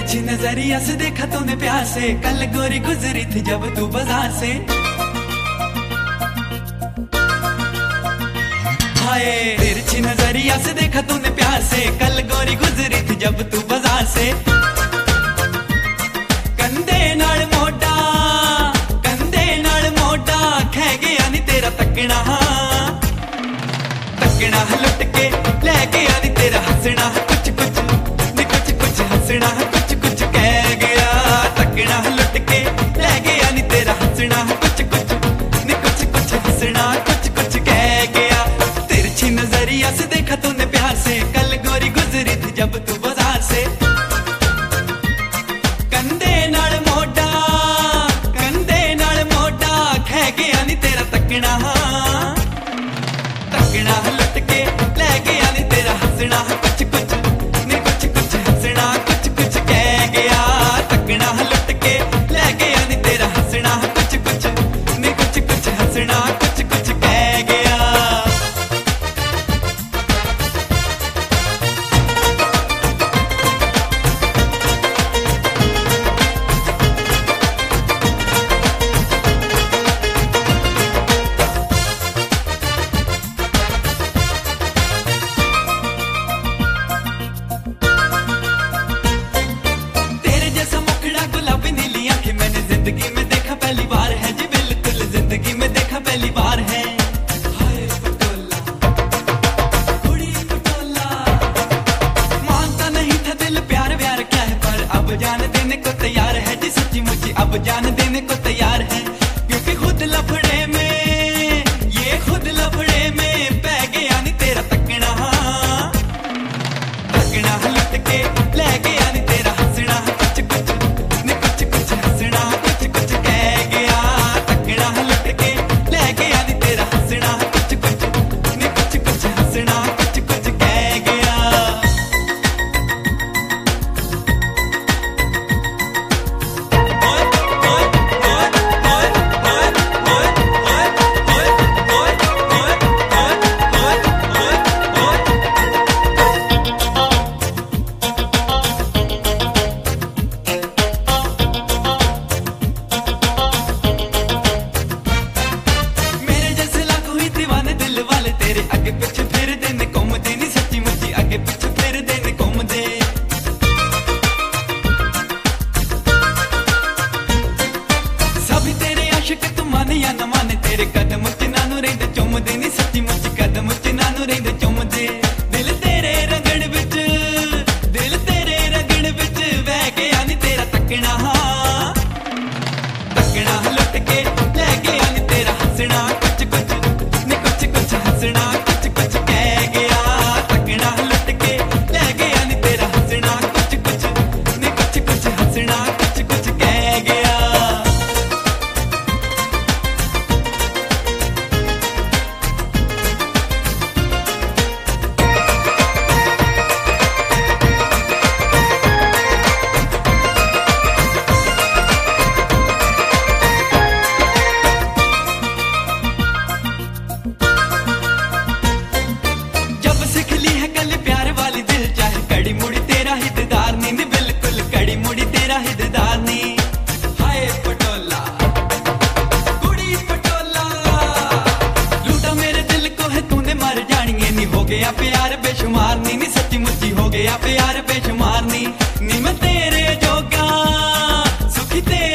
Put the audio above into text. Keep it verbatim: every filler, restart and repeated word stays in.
तिरछी नजरिया से देखा तूने प्यार से, कल गोरी गुजरी थी जब तू बाजार से। हाय तिरछी नजरिया से देखा तूने प्यार से, कल गोरी गुजरी थी जब तू बाजार से। कंधे नाल मोटा कंधे नाल मोटा खै गया नी तेरा तकना, तकना लुट के लै गया नी तेरा हंसना। कुछ कुछ नी कुछ कुछ हंसना, कुछ कुछ कह गया तकना लुट के लै गया नी तेरा हंसना। कुछ कुछ नी कुछ कुछ हंसना, कुछ कुछ कह गया। तिरछी नजरिया से देखा तूने प्यार से, कल गोरी गुजरी थी जब तू बाजार से। कंधे नाल मोटा कंधे नाल मोटा खै गया नी तेरा तकना, तकना लुट के लै गया नी तेरा हंसना। कुछ कुछ नी कुछ कुछ हंसना, कुछ कुछ कह गया तकना लुट के लै गया नी तेरा हंसना। कुछ कुछ नी कुछ कुछ हंसना, कुछ कुछ कह गया। जिंदगी में देखा पहली बार है जी, बिल्कुल जिंदगी में देखा पहली बार है। हाय पटोला कुड़ी पटोला, मानता नहीं था दिल प्यार व्यार क्या है, पर अब जान देने को तैयार है जी, सच्ची मुच्ची अब जान देने को तैयार है। क्योंकि खुद लफड़े में ये खुद लफड़े में पै गया नी तेरा तकना, तकना लुट के लै गया नी तेरा हंसना। कुछ कुछ नी कुछ कुछ हंसना, कुछ कुछ कह गया तकना लुट के लै गया नी तेरा हंसना। कुछ कुछ नी कुछ कुछ हंसना, कुछ कुछ कह गया। ओए ओए ओए ओए ओए ओए ओए ओए ओए ओए ओए ओए। मेरे जैसे लाखों ही दीवाने दिल वाले तेरे आगे पीछे फिर देने घूमदे नी, सच्ची मुच्ची आगे पीछे फिर देने घूमदे। सभी तेरे आशिक तू माने या ना माने, तेरे कदम च नानू रहिंदे चुमदे नी, सच्ची मुच्ची कदम च नानू रहिंदे चुमदे। दिल तेरे रगड़ विच दिल तेरे रगड़ विच बह गया नी तेरा तकना, तकना लुट के लै गया नी तेरा हंसना। कुछ कुछ नी कुछ कुछ हंसना, कुछ कुछ कह गया तकना लुट के लै गया नी तेरा हंसना। कुछ कुछ नी कुछ कुछ हंसना, कुछ कुछ कह गया। जब से खिली है कल प्यार वाली दिल चाहे कड़ी मुड़ी तेरा ही दीदार नी, नी बिल्कुल कड़ी मुड़ी तेरा ही दीदार नी। हाय पटोला कुड़ी पटोला, लूटा मेरे दिल को है तूने मार जानिए नी, हो गया प्यार बेशुमार नी, नी सच्ची मुच्ची हो गया प्यार बेशुमार नी। नी मैं तेरे जोगा सुखी तेरे